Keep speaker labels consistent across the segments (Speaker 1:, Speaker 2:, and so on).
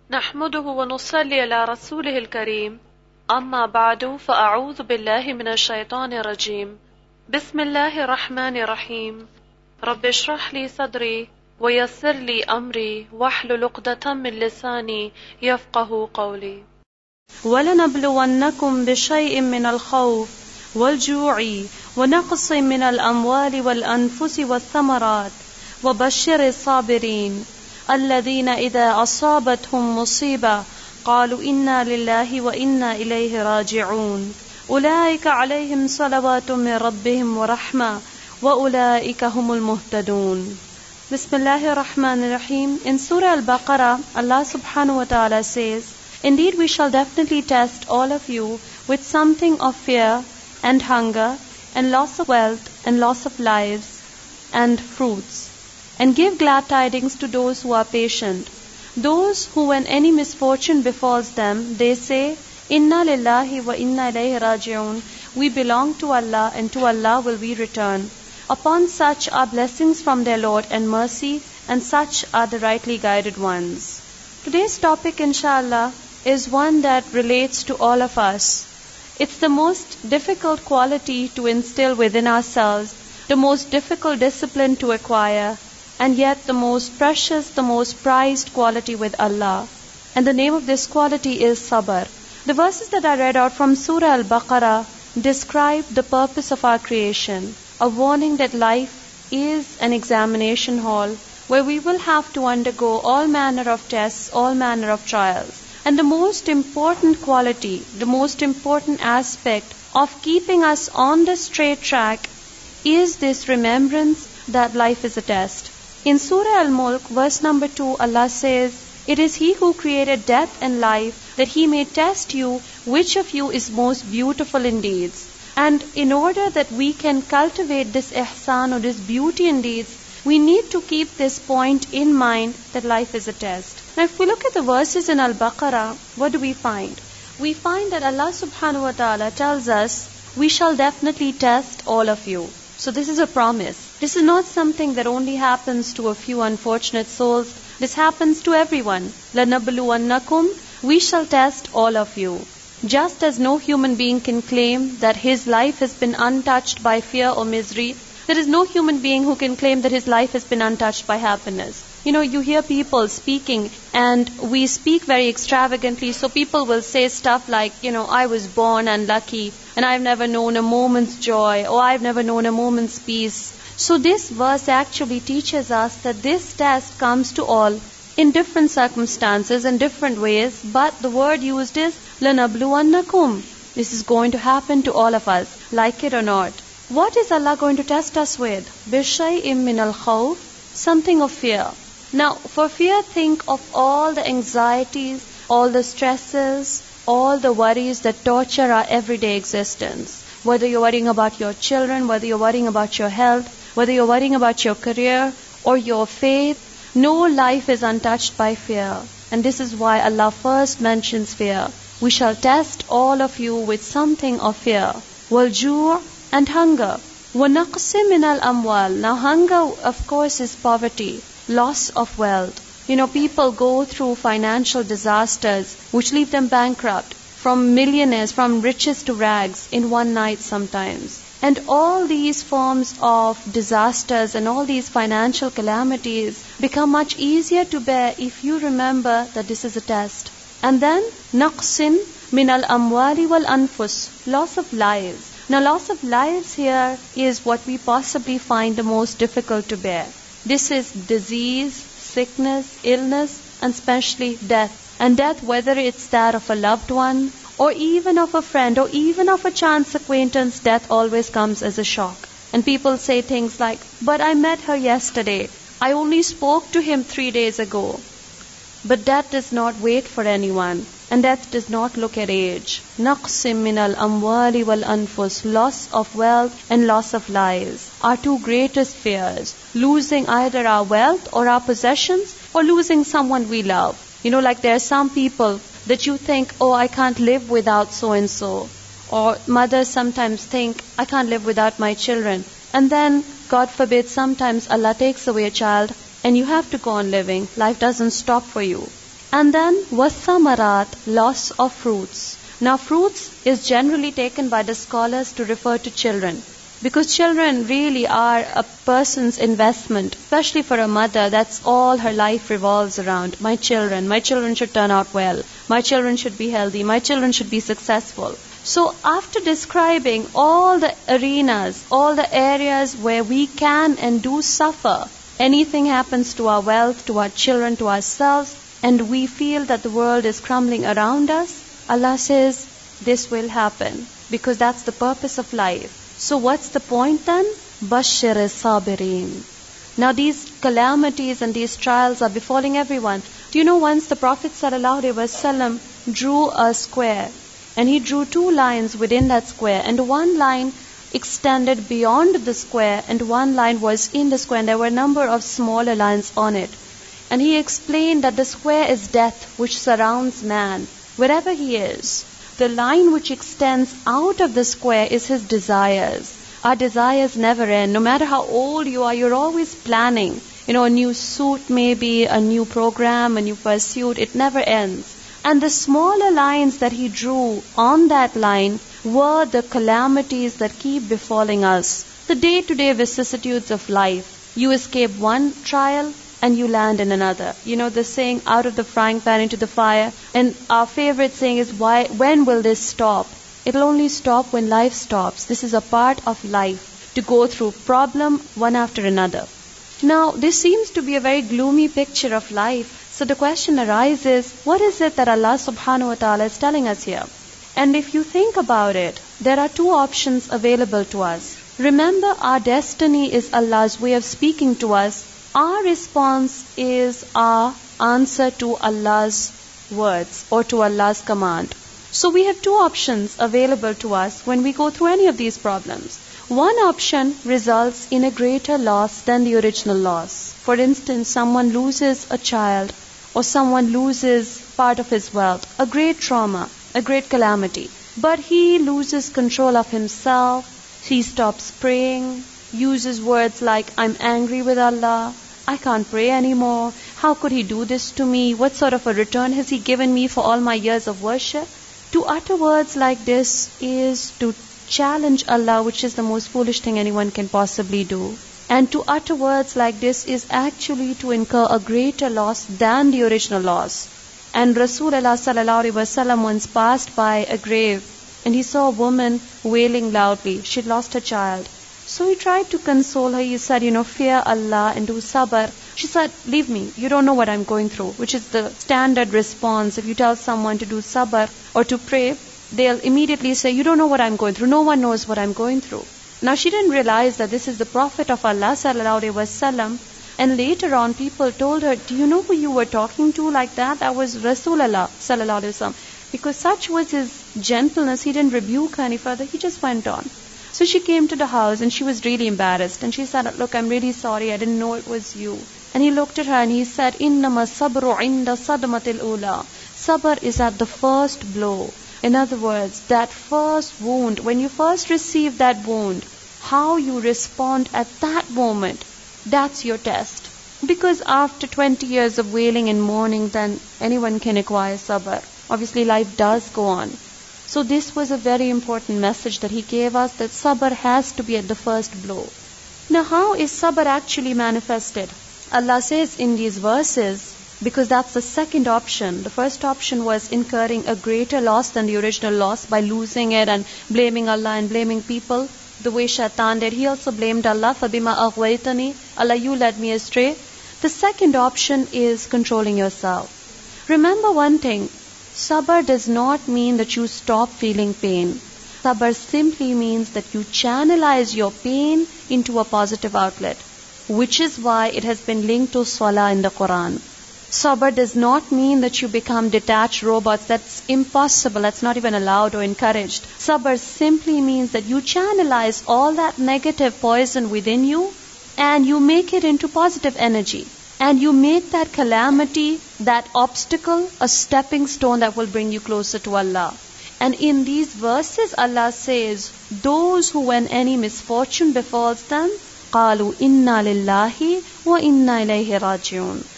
Speaker 1: نحمده ونصلي على رسوله الكريم. أما بعد فأعوذ بالله من الشيطان الرجيم. بسم الله الرحمن الرحيم. رب اشرح لي صدري ويسر لي أمري واحلل عقدة من لساني يفقه قولي. ولنبلونكم بشيء من الخوف والجوع ونقص من الأموال والأنفس والثمرات وبشر الصابرين الذين إذا أصابتهم مصيبة قالوا إنا لله وإنا إليه راجعون أولئك عليهم صلوات من ربهم ورحمة وأولئك هم المهتدون. Bismillahir Rahmanir Rahim. In Surah Al-Baqarah, Allah subhanahu wa ta'ala says, Indeed we shall definitely test all of you with something of fear and hunger and loss of wealth and loss of lives and fruits, and give glad tidings to those who are patient. Those who, when any misfortune befalls them, they say, Inna lillahi wa inna ilayhi raji'un. We belong to Allah and to Allah will we return. Upon such are blessings from their Lord and mercy, and such are the rightly guided ones. Today's topic, inshallah, is one that relates to all of us. It's the most difficult quality to instill within ourselves, the most difficult discipline to acquire, and yet the most precious, the most prized quality with Allah. And the name of this quality is sabr. The verses that I read out from Surah Al-Baqarah describe the purpose of our creation, a warning that life is an examination hall where we will have to undergo all manner of tests, all manner of trials. And the most important quality, the most important aspect of keeping us on the straight track is this remembrance that life is a test. In Surah Al-Mulk, verse number 2, Allah says, It is He who created death and life, that He may test you which of you is most beautiful in deeds. And in order that we can cultivate this ihsan or this beauty in deeds, we need to keep this point in mind that life is a test. Now if we look at the verses in Al-Baqarah, what do we find? We find that Allah subhanahu wa ta'ala tells us, we shall definitely test all of you. So this is a promise. This is not something that only happens to a few unfortunate souls. This happens to everyone. لَنَبْلُوَنَّكُمْ. We shall test all of you. Just as no human being can claim that his life has been untouched by fear or misery, there is no human being who can claim that his life has been untouched by happiness. You hear people speaking, and we speak very extravagantly, so people will say stuff like, I was born unlucky, and I've never known a moment's joy, or I've never known a moment's peace. So this verse actually teaches us that this test comes to all in different circumstances, in different ways, but the word used is لَنَبْلُوَنَّكُمْ. This is going to happen to all of us, like it or not. What is Allah going to test us with? بِشَيْءٍ مِّنَ الْخَوْفِ. Something of fear. Now, for fear, think of all the anxieties, all the stresses, all the worries that torture our everyday existence. Whether you're worrying about your children, whether you're worrying about your health, whether you're worrying about your career or your faith, no life is untouched by fear. And this is why Allah first mentions fear. We shall test all of you with something of fear. وَالْجُوعِ, and hunger. وَنَقْصٍ مِّنَ الْأَمْوَالِ. Now hunger, of course, is poverty, loss of wealth. People go through financial disasters which leave them bankrupt, from millionaires, from riches to rags in one night sometimes. And all these forms of disasters and all these financial calamities become much easier to bear if you remember that this is a test. And then, نَقْصٍ مِّنَ الْأَمْوَالِ وَالْأَنفُسِ. Loss of lives. Now, loss of lives here is what we possibly find the most difficult to bear. This is disease, sickness, illness, and especially death. And death, whether it's that of a loved one, or even of a friend, or even of a chance acquaintance, death always comes as a shock. And people say things like, but I met her yesterday. I only spoke to him 3 days ago. But death does not wait for anyone. And death does not look at age. نَقْصٍ مِّنَ الْأَمْوَالِ وَالْأَنفُسِ. Loss of wealth and loss of lives. Our two greatest fears. Losing either our wealth or our possessions, or losing someone we love. Like there are some people that you think, I can't live without so-and-so. Or mothers sometimes think, I can't live without my children. And then, God forbid, sometimes Allah takes away a child and you have to go on living. Life doesn't stop for you. And then wasamarat, loss of fruits. Now fruits is generally taken by the scholars to refer to children. Because children really are a person's investment, especially for a mother. That's all her life revolves around. My children should turn out well. My children should be healthy. My children should be successful. So after describing all the arenas, all the areas where we can and do suffer, anything happens to our wealth, to our children, to ourselves, and we feel that the world is crumbling around us, Allah says this will happen because that's the purpose of life. So what's the point then? Bashir sabirin. Now these calamities and these trials are befalling everyone. Do you know once the Prophet ﷺ drew a square, and he drew 2 lines within that square, and one line extended beyond the square and one line was in the square, and there were a number of smaller lines on it. And he explained that the square is death which surrounds man wherever he is. The line which extends out of the square is his desires. Our desires never end. No matter how old you are, you're always planning. A new suit maybe, a new program, a new pursuit. It never ends. And the smaller lines that he drew on that line were the calamities that keep befalling us. The day-to-day vicissitudes of life. You escape one trial and you land in another. The saying, out of the frying pan into the fire. And our favorite saying is, when will this stop? It'll only stop when life stops. This is a part of life, to go through problem one after another. Now, this seems to be a very gloomy picture of life. So the question arises, what is it that Allah subhanahu wa ta'ala is telling us here? And if you think about it, there are 2 options available to us. Remember, our destiny is Allah's way of speaking to us. Our response is our answer to Allah's words or to Allah's command. So we have 2 options available to us when we go through any of these problems. One option results in a greater loss than the original loss. For instance, someone loses a child or someone loses part of his wealth, a great trauma, a great calamity. But he loses control of himself, he stops praying, uses words like, I'm angry with Allah, I can't pray anymore, how could he do this to me, what sort of a return has he given me for all my years of worship? To utter words like this is to challenge Allah, which is the most foolish thing anyone can possibly do. And to utter words like this is actually to incur a greater loss than the original loss. And Rasulullah sallallahu alaihi wasallam once passed by a grave and he saw a woman wailing loudly. She'd lost her child. So he tried to console her. He said, fear Allah and do sabr. She said, leave me. You don't know what I'm going through, which is the standard response. If you tell someone to do sabr or to pray, they'll immediately say, you don't know what I'm going through. No one knows what I'm going through. Now she didn't realize that this is the Prophet of Allah sallallahu alaihi wasallam. And later on, people told her, do you know who you were talking to like that? That was Rasulullah sallallahu alaihi wasallam. Because such was his gentleness, he didn't rebuke her any further. He just went on. So she came to the house and she was really embarrassed. And she said, look, I'm really sorry. I didn't know it was you. And he looked at her and he said, Innama sabru inda sadmatil ula. Sabr is at the first blow. In other words, that first wound, when you first receive that wound, how you respond at that moment, that's your test. Because after 20 years of wailing and mourning, then anyone can acquire sabr. Obviously, life does go on. So this was a very important message that he gave us, that sabr has to be at the first blow. Now, how is sabr actually manifested? Allah says in these verses, because that's the second option. The first option was incurring a greater loss than the original loss by losing it and blaming Allah and blaming people, the way Shaitan did. He also blamed Allah, فَبِمَا أَغْوَيْتَنِي, Allah, you led me astray. The second option is controlling yourself. Remember one thing, sabr does not mean that you stop feeling pain. Sabr simply means that you channelize your pain into a positive outlet, which is why it has been linked to salah in the Quran. Sabr does not mean that you become detached robots. That's impossible. That's not even allowed or encouraged. Sabr simply means that you channelize all that negative poison within you and you make it into positive energy. And you make that calamity, that obstacle, a stepping stone that will bring you closer to Allah. And in these verses, Allah says, those who when any misfortune befalls them, قَالُوا إِنَّا لِلَّهِ وَإِنَّا إِلَيْهِ رَاجِعُونَ.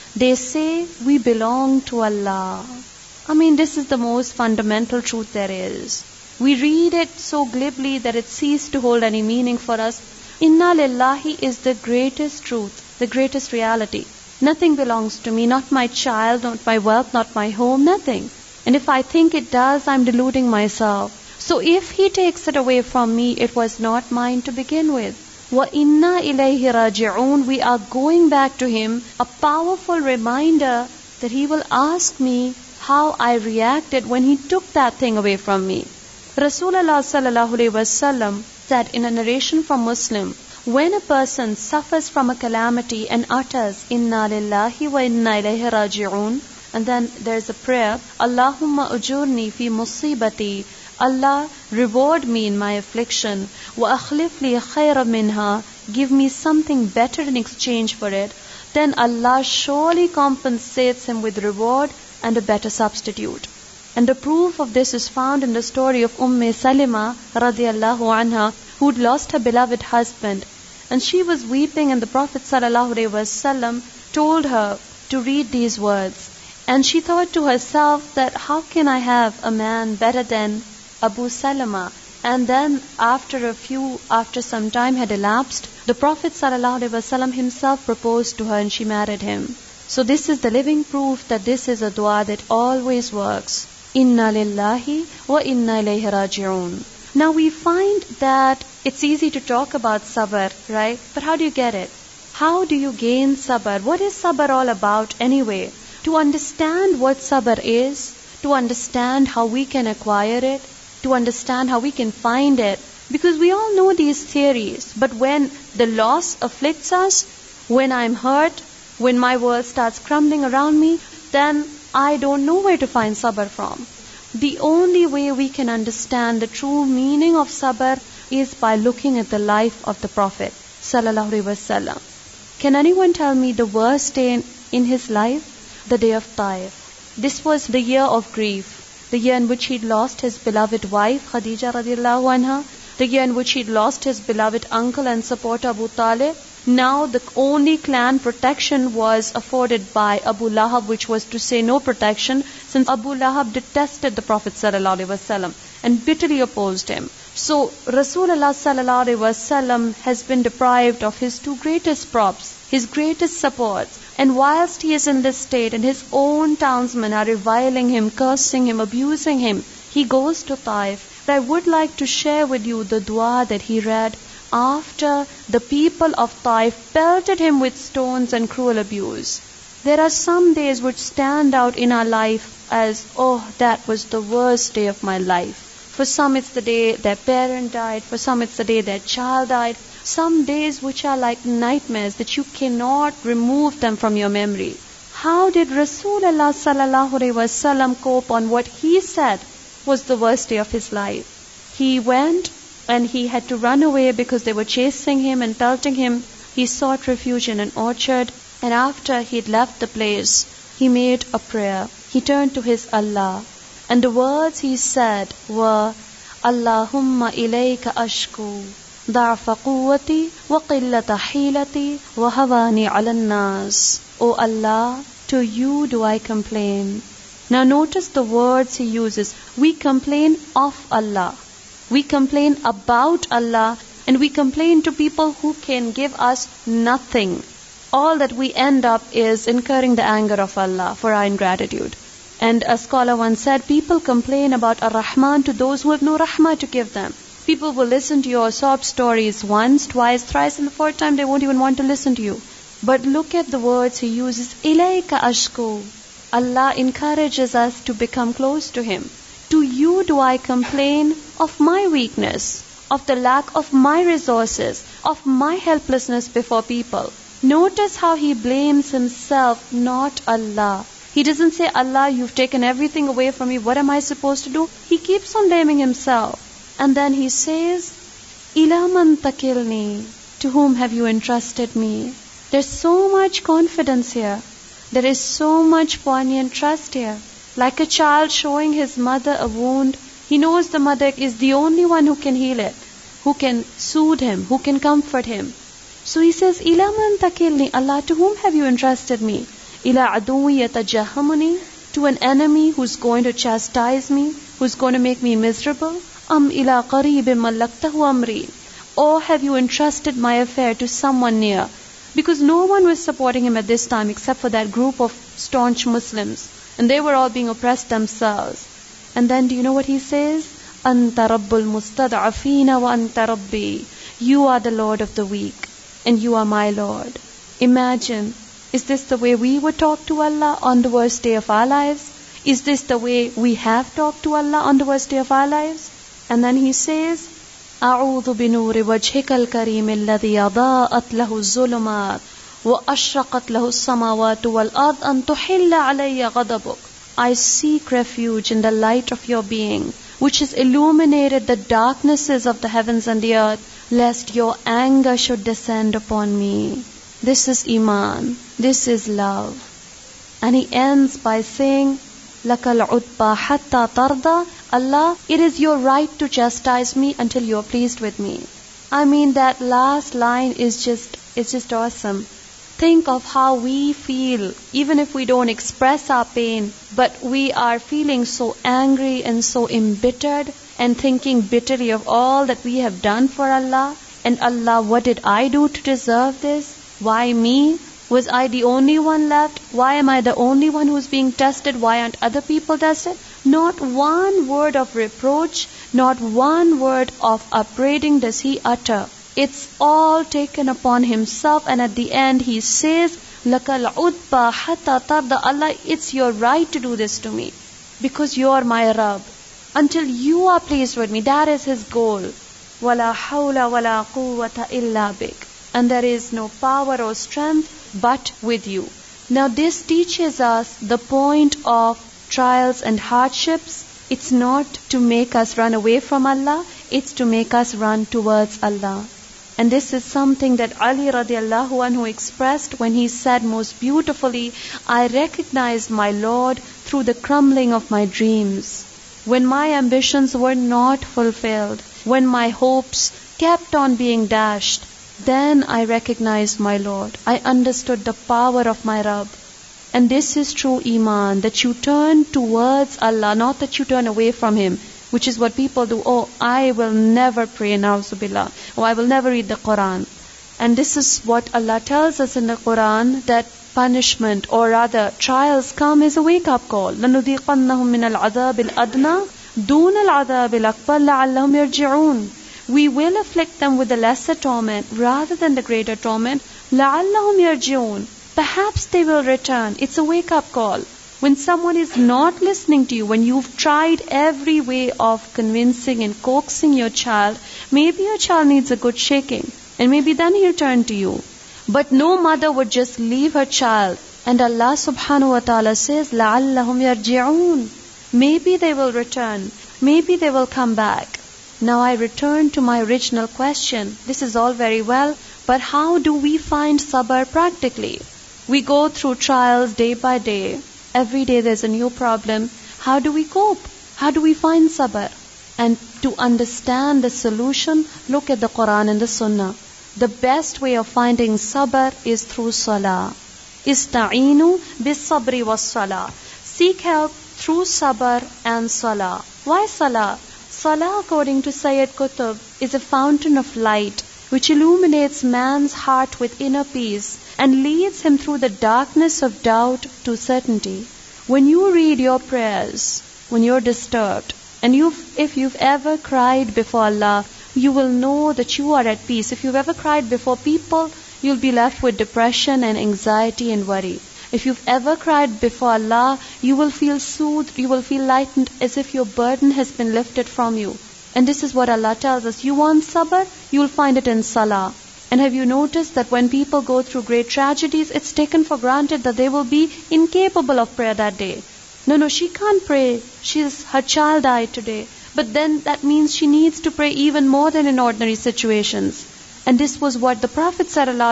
Speaker 1: They say we belong to Allah. I mean, this is the most fundamental truth there is. We read it so glibly that it ceased to hold any meaning for us. Inna lillahi is the greatest truth, the greatest reality. Nothing belongs to me, not my child, not my wealth, not my home, nothing. And if I think it does, I'm deluding myself. So if He takes it away from me, it was not mine to begin with. Wa inna ilayhi raji'un. We are going back to Him, a powerful reminder that He will ask me how I reacted when He took that thing away from me. Rasulullah sallallahu alaihi wasallam said in a narration from Muslim, when a person suffers from a calamity and utters Inna lillahi wa inna ilayhi raji'un, and then there's a prayer, Allahumma ujurni fi musibati, Allah, reward me in my affliction, wa akhlif li khayra minha, give me something better in exchange for it, then Allah surely compensates him with reward and a better substitute. And the proof of this is found in the story of Salima radiallahu anha, who'd lost her beloved husband. And she was weeping, and the Prophet sallallahu alaihi wasallam told her to read these words. And she thought to herself that how can I have a man better than Abu Salama? And then after some time had elapsed, the Prophet sallallahu alaihi wasallam himself proposed to her and she married him. So this is the living proof that this is a dua that always works. Inna lillahi wa inna ilayhi raji'un. Now we find that it's easy to talk about sabr, right? But how do you get it? How do you gain sabr? What is sabr all about anyway? To understand what sabr is, to understand how we can acquire it, to understand how we can find it. Because we all know these theories, but when the loss afflicts us, when I'm hurt, when my world starts crumbling around me, then I don't know where to find sabr from. The only way we can understand the true meaning of sabr is by looking at the life of the Prophet sallallahu alaihi wasallam. Can anyone tell me the worst day in his life? The day of Taif. This was the year of grief, the year in which he'd lost his beloved wife Khadija radiallahu anha, the year in which he'd lost his beloved uncle and supporter Abu Talib. Now the only clan protection was afforded by Abu Lahab, which was to say no protection, since Abu Lahab detested the Prophet sallallahu alaihi wasallam and bitterly opposed him. So Rasulullah sallallahu alaihi wasallam has been deprived of his two greatest props, his greatest supports. And whilst he is in this state and his own townsmen are reviling him, cursing him, abusing him, he goes to Taif. But I would like to share with you the dua that he read after the people of Taif pelted him with stones and cruel abuse. There are some days which stand out in our life as, oh, that was the worst day of my life. For some it's the day their parent died, for some it's the day their child died. Some days which are like nightmares that you cannot remove them from your memory. How did Rasulullah sallallahu alaihi wasallam cope on what he said was the worst day of his life? He went and he had to run away because they were chasing him and pelting him. He sought refuge in an orchard, and after he'd left the place, he made a prayer. He turned to his Allah, and the words he said were, Allahumma ilayka ashku ضعف قوتي وقلة حيلتي وهواني على الناس. O Allah, to you do I complain. Now notice the words he uses. We complain of Allah. We complain about Allah, and we complain to people who can give us nothing. All that we end up is incurring the anger of Allah for our ingratitude. And a scholar once said, people complain about Ar-Rahman to those who have no Rahmah to give them. People will listen to your sob stories once, twice, thrice, and the fourth time they won't even want to listen to you. But look at the words he uses. Ilayka ashku. Allah encourages us to become close to Him. To you do I complain of my weakness, of the lack of my resources, of my helplessness before people. Notice how he blames himself, not Allah. He doesn't say, Allah, you've taken everything away from me. What am I supposed to do? He keeps on blaming himself. And then he says, Ila man takilni, to whom have you entrusted me? There's so much confidence here. There is so much poignant trust here. Like a child showing his mother a wound, he knows the mother is the only one who can heal it, who can soothe him, who can comfort him. So he says, Ila man takilni, Allah, to whom have you entrusted me? إِلَىٰ عَدُوٍّ يَتَجَهَّمُنِي, to an enemy who's going to chastise me, who's going to make me miserable? أَمْ إِلَىٰ قَرِيبٍ مَلَّكْتَهُ أَمْرِي, or have you entrusted my affair to someone near? Because no one was supporting him at this time except for that group of staunch Muslims, and they were all being oppressed themselves. And then do you know what he says? أَنْتَ رَبُّ الْمُسْتَضْعَفِينَ وَأَنْتَ رَبِّي, you are the Lord of the weak, and you are my Lord. Imagine, is this the way we would talk to Allah on the worst day of our lives? Is this the way we have talked to Allah on the worst day of our lives? And then he says, أعوذ بنور وجهك الكريم الذي أضاءت له الظلمات وأشرقت له السماوات والأرض أن تحل علي غضبك. I seek refuge in the light of your being, which has illuminated the darknesses of the heavens and the earth, lest your anger should descend upon me. This is Iman. This is love. And he ends by saying, لَكَ الْعُتْبَى حَتَّى تَرْضَى, Allah, it is your right to chastise me until you are pleased with me. I mean, that last line is just awesome. Think of how we feel, even if we don't express our pain, but we are feeling so angry and so embittered and thinking bitterly of all that we have done for Allah. And Allah, what did I do to deserve this? Why me? Was I the only one left? Why am I the only one who's being tested? Why aren't other people tested? Not one word of reproach, not one word of upbraiding does he utter. It's all taken upon himself, and at the end he says, لَكَ الْعُتْبَى حَتَّى تَرْضَى, Allah, it's your right to do this to me, because you're my Rabb. Until you are pleased with me, that is his goal. وَلَا حَوْلَ وَلَا قُوَّةَ إِلَّا بِكَ, and there is no power or strength but with you. Now this teaches us the point of trials and hardships. It's not to make us run away from Allah, it's to make us run towards Allah. And this is something that Ali radiallahu anhu expressed when he said most beautifully, I recognized my Lord through the crumbling of my dreams. When my ambitions were not fulfilled, when my hopes kept on being dashed, then I recognized my Lord. I understood the power of my Rabb. And this is true Iman, that you turn towards Allah, not that you turn away from Him, which is what people do. Oh, I will never pray, na'uzubillah. Oh, I will never read the Quran. And this is what Allah tells us in the Quran, that punishment, or rather trials come as a wake-up call. لَنُذِيقَنَّهُم مِّنَ الْعَذَابِ الْأَدْنَى دُونَ الْعَذَابِ الْأَكْبَرِ لَعَلَّهُمْ يَرْجِعُونَ. We will afflict them with the lesser torment rather than the greater torment. لَعَلَّهُمْ يَرْجِعُونَ. Perhaps they will return. It's a wake-up call. When someone is not listening to you, when you've tried every way of convincing and coaxing your child, maybe your child needs a good shaking, and maybe then he'll turn to you. But no mother would just leave her child. And Allah subhanahu wa ta'ala says, لَعَلَّهُمْ يَرْجِعُونَ. Maybe they will return. Maybe they will come back. Now I return to my original question. This is all very well, but how do we find sabr practically? We go through trials day by day. Every day there's a new problem. How do we cope? How do we find sabr? And to understand the solution, look at the Quran and the Sunnah. The best way of finding sabr is through salah. Ista'inu bis sabri was salah. Seek help through sabr and salah. Why salah? Salah, according to Sayyid Qutb, is a fountain of light which illuminates man's heart with inner peace and leads him through the darkness of doubt to certainty. When you read your prayers, when you're disturbed, and if you've ever cried before Allah, you will know that you are at peace. If you've ever cried before people, you'll be left with depression and anxiety and worry. If you've ever cried before Allah, you will feel soothed, you will feel lightened, as if your burden has been lifted from you. And this is what Allah tells us. You want sabr? You will find it in salah. And have you noticed that when people go through great tragedies, it's taken for granted that they will be incapable of prayer that day. No, she can't pray. Her child died today. But then that means she needs to pray even more than in ordinary situations. And this was what the Prophet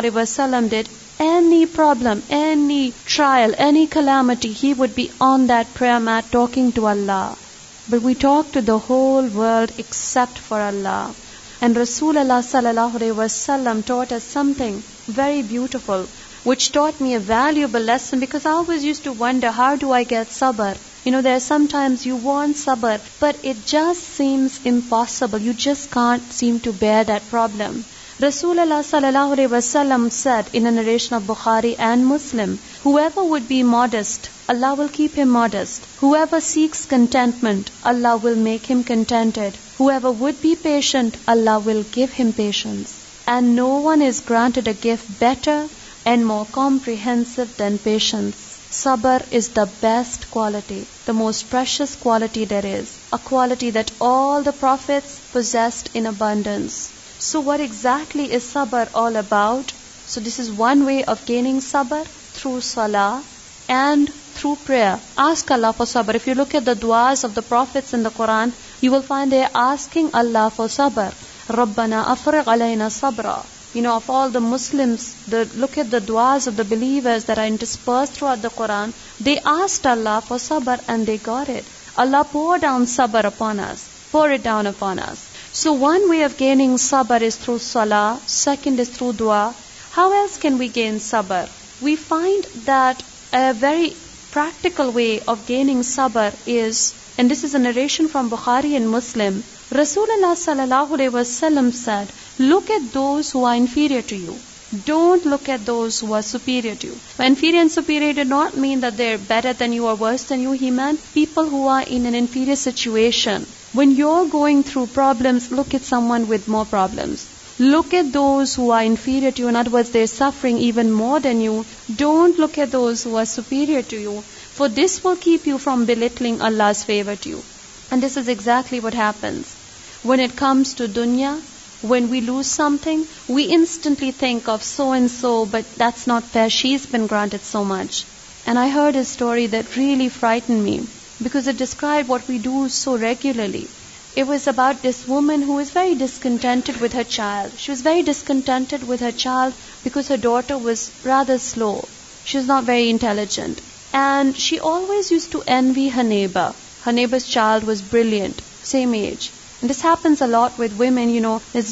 Speaker 1: ﷺ did. Any problem, any trial, any calamity, he would be on that prayer mat talking to Allah. But we talk to the whole world except for Allah. And Rasulullah ﷺ taught us something very beautiful. which taught me a valuable lesson, because I always used to wonder, how do I get sabr? There are sometimes you want sabr, but it just seems impossible. You just can't seem to bear that problem. Rasulullah sallallahu alaihi wasallam said in a narration of Bukhari and Muslim, whoever would be modest, Allah will keep him modest. Whoever seeks contentment, Allah will make him contented. Whoever would be patient, Allah will give him patience. And no one is granted a gift better and more comprehensive than patience. Sabr is the best quality, the most precious quality there is, a quality that all the prophets possessed in abundance. So what exactly is sabr all about? So this is one way of gaining sabr, through salah and through prayer. Ask Allah for sabr. If you look at the du'as of the prophets in the Quran, you will find they are asking Allah for sabr. Rabbana afriq alayna sabra. Of all the Muslims, look at the du'as of the believers that are interspersed throughout the Quran. They asked Allah for sabr and they got it. Allah pour down sabr upon us. Pour it down upon us. So one way of gaining sabr is through salah. Second is through dua. How else can we gain sabr? We find that a very practical way of gaining sabr is, and this is a narration from Bukhari and Muslim, Rasulullah sallallahu alaihi wasallam said, look at those who are inferior to you. Don't look at those who are superior to you. Inferior and superior do not mean that they're better than you or worse than you. He meant people who are in an inferior situation. When you're going through problems, look at someone with more problems. Look at those who are inferior to you. In other words, they're suffering even more than you. Don't look at those who are superior to you, for this will keep you from belittling Allah's favor to you. And this is exactly what happens. When it comes to dunya, when we lose something, we instantly think of so and so, but that's not fair. She's been granted so much. And I heard a story that really frightened me, because it described what we do so regularly. It was about this woman who was very discontented with her child. She was very discontented with her child because her daughter was rather slow. She was not very intelligent. And she always used to envy her neighbor. Her neighbor's child was brilliant, same age. And this happens a lot with women, there's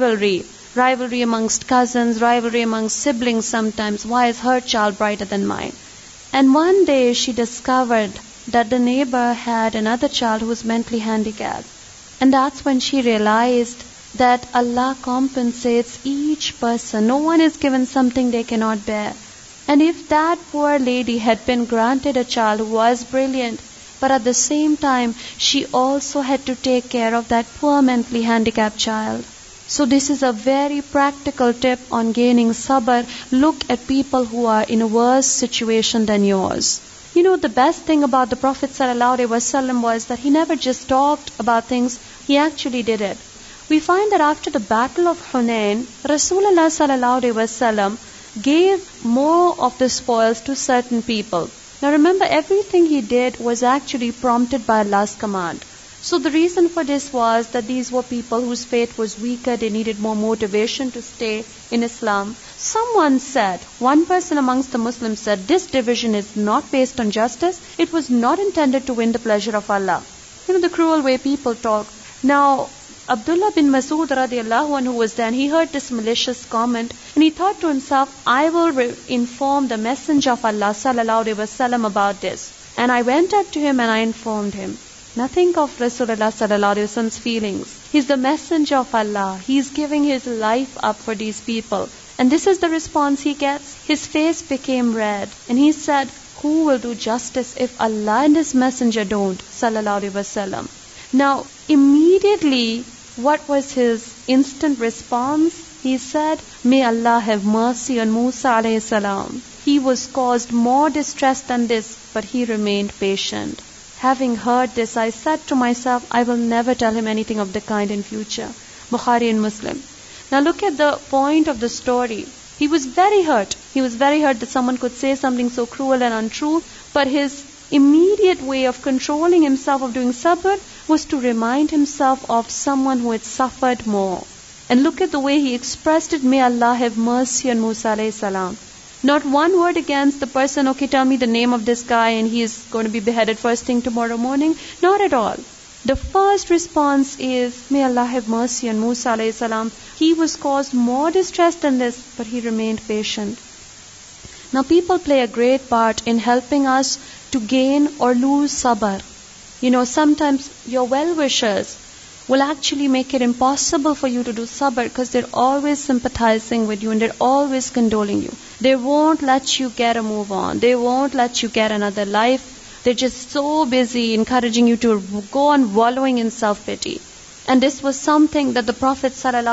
Speaker 1: rivalry amongst cousins, rivalry amongst siblings sometimes. Why is her child brighter than mine? And one day she discovered that the neighbor had another child who was mentally handicapped. And that's when she realized that Allah compensates each person. No one is given something they cannot bear. And if that poor lady had been granted a child who was brilliant, but at the same time, she also had to take care of that poor mentally handicapped child. So this is a very practical tip on gaining sabr. Look at people who are in a worse situation than yours. The best thing about the Prophet ﷺ was that he never just talked about things, he actually did it. We find that after the Battle of Hunain, Rasulullah ﷺ gave more of the spoils to certain people. Now remember, everything he did was actually prompted by Allah's command. So the reason for this was that these were people whose faith was weaker, they needed more motivation to stay in Islam. One person amongst the Muslims said, this division is not based on justice, it was not intended to win the pleasure of Allah. The cruel way people talk. Now, Abdullah bin Mas'ud radiallahu anhu was there, and he heard this malicious comment, and he thought to himself, I will inform the Messenger of Allah sallallahu alaihi wasallam about this. And I went up to him and I informed him. Now think of Rasulullah sallallahu alaihi wasallam's feelings. He's the Messenger of Allah. He's giving his life up for these people. And this is the response he gets. His face became red, and he said, who will do justice if Allah and His Messenger don't? Sallallahu alaihi wasallam. Now, immediately, what was his instant response? He said, may Allah have mercy on Musa alayhi salam. He was caused more distress than this, but he remained patient. Having heard this, I said to myself, I will never tell him anything of the kind in future. Bukhari and Muslim. Now look at the point of the story. He was very hurt. He was very hurt that someone could say something so cruel and untrue, but his immediate way of controlling himself, of doing sabr, was to remind himself of someone who had suffered more. And look at the way he expressed it, may Allah have mercy on Musa alayhi salam. Not one word against the person, okay, tell me the name of this guy and he is going to be beheaded first thing tomorrow morning. Not at all. The first response is, may Allah have mercy on Musa alayhi salam. He was caused more distress than this, but he remained patient. Now people play a great part in helping us to gain or lose sabr. Sometimes your well-wishers will actually make it impossible for you to do sabr because they're always sympathizing with you and they're always condoling you. They won't let you get a move on. They won't let you get another life. They're just so busy encouraging you to go on wallowing in self-pity. And this was something that the Prophet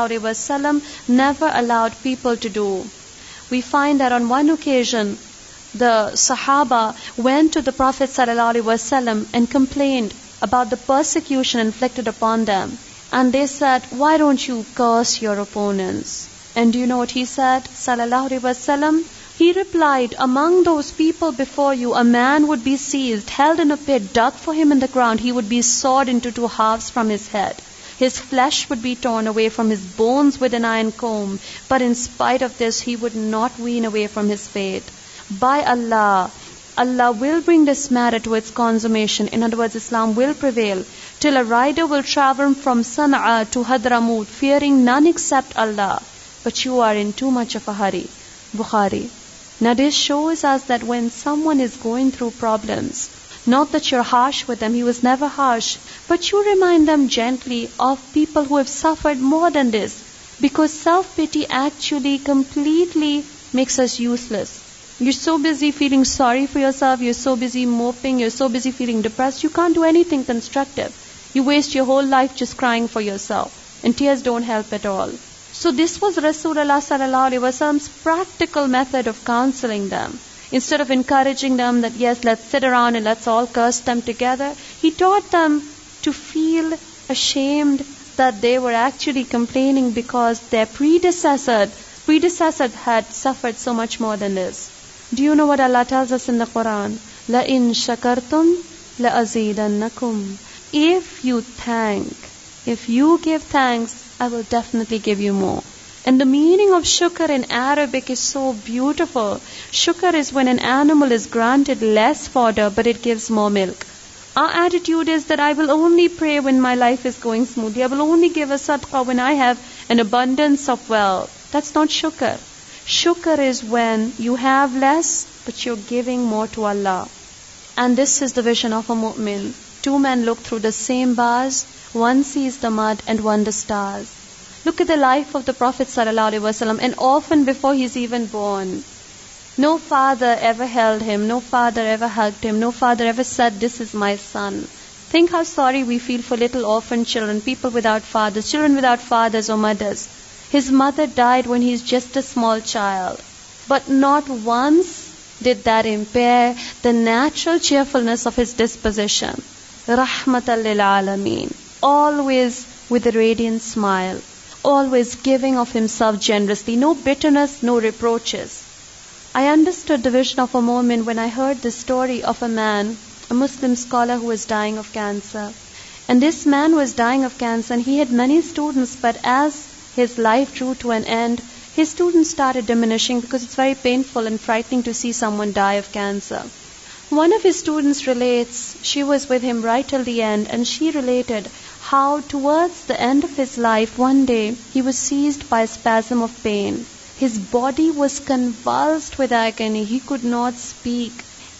Speaker 1: ﷺ never allowed people to do. We find that on one occasion, the Sahaba went to the Prophet ﷺ and complained about the persecution inflicted upon them. And they said, why don't you curse your opponents? And do you know what he said? ﷺ? He replied, among those people before you, a man would be seized, held in a pit, dug for him in the ground. He would be sawed into two halves from his head. His flesh would be torn away from his bones with an iron comb. But in spite of this, he would not wean away from his fate. By Allah, Allah will bring this matter to its consummation. In other words, Islam will prevail till a rider will travel from Sana'a to Hadramut, fearing none except Allah. But you are in too much of a hurry. Bukhari. Now this shows us that when someone is going through problems, not that you're harsh with them, he was never harsh, but you remind them gently of people who have suffered more than this, because self-pity actually completely makes us useless. You're so busy feeling sorry for yourself, you're so busy moping, you're so busy feeling depressed, you can't do anything constructive. You waste your whole life just crying for yourself, and tears don't help at all. So this was Rasulullah ﷺ's practical method of counseling them. Instead of encouraging them that yes, let's sit around and let's all curse them together, he taught them to feel ashamed that they were actually complaining because their predecessor had suffered so much more than this. Do you know what Allah tells us in the Quran? لَإِن شَكَرْتُمْ لَأَزِيدَنَّكُمْ. If you give thanks, I will definitely give you more. And the meaning of shukr in Arabic is so beautiful. Shukr is when an animal is granted less fodder but it gives more milk. Our attitude is that I will only pray when my life is going smoothly. I will only give a sadaqah when I have an abundance of wealth. That's not shukr. Shukr is when you have less but you're giving more to Allah. And this is the vision of a mu'min. Two men look through the same bars. One sees the mud and one the stars. Look at the life of the Prophet ﷺ, and often before he's even born. No father ever held him, no father ever hugged him, no father ever said, this is my son. Think how sorry we feel for little orphan children, people without fathers, children without fathers or mothers. His mother died when he's just a small child. But not once did that impair the natural cheerfulness of his disposition. Rahmatan lil alameen. Always with a radiant smile. Always giving of himself generously. No bitterness, no reproaches. I understood the vision of a mu'min when I heard the story of a man, a Muslim scholar who was dying of cancer. And this man was dying of cancer and he had many students, but as his life drew to an end, his students started diminishing because it's very painful and frightening to see someone die of cancer. One of his students relates, she was with him right till the end, and she related how towards the end of his life, one day, he was seized by a spasm of pain. His body was convulsed with agony. He could not speak.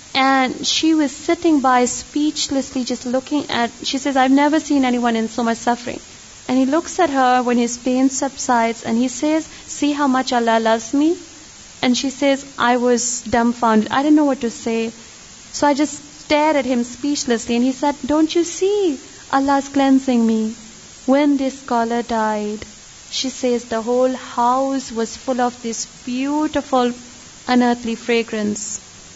Speaker 1: And she was sitting by speechlessly just looking at, she says, I've never seen anyone in so much suffering. And he looks at her when his pain subsides and he says, see how much Allah loves me? And she says, I was dumbfounded. I didn't know what to say. So I just stared at him speechlessly and he said, don't you see? Allah's cleansing me. When this scholar died, she says the whole house was full of this beautiful, unearthly fragrance.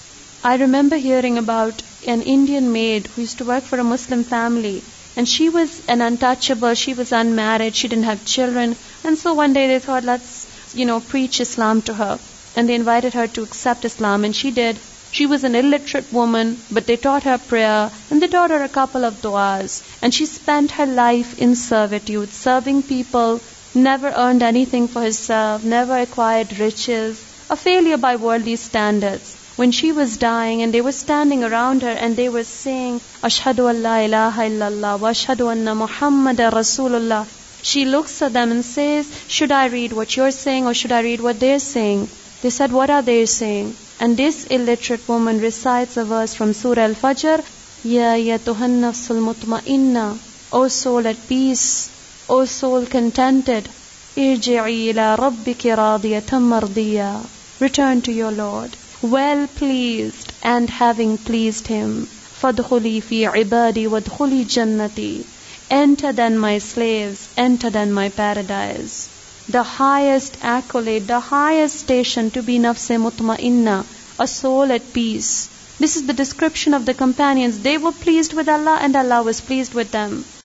Speaker 1: I remember hearing about an Indian maid who used to work for a Muslim family. And she was an untouchable, she was unmarried, she didn't have children. And so one day they thought, let's, preach Islam to her. And they invited her to accept Islam, and she did. She was an illiterate woman, but they taught her prayer, and they taught her a couple of du'as. And she spent her life in servitude, serving people, never earned anything for herself, never acquired riches, a failure by worldly standards. When she was dying and they were standing around her and they were saying, Ashhadu an la ilaha illallah wa ashhadu anna Muhammadan Rasulullah, she looks at them and says, should I read what you're saying or should I read what they're saying? They said, what are they saying? And this illiterate woman recites a verse from Surah Al-Fajr, Ya ayyatuhan nafsul mutma'inna, O soul at peace, O soul contented, Irji'i ila rabbiki radiyatan mardiya, return to your Lord, well pleased and having pleased Him. Fadkhuli fi ibadi wadkhuli jannati, enter then my slaves, enter then my paradise. The highest accolade, the highest station to be nafse mutma'inna, a soul at peace. This is the description of the companions. They were pleased with Allah and Allah was pleased with them.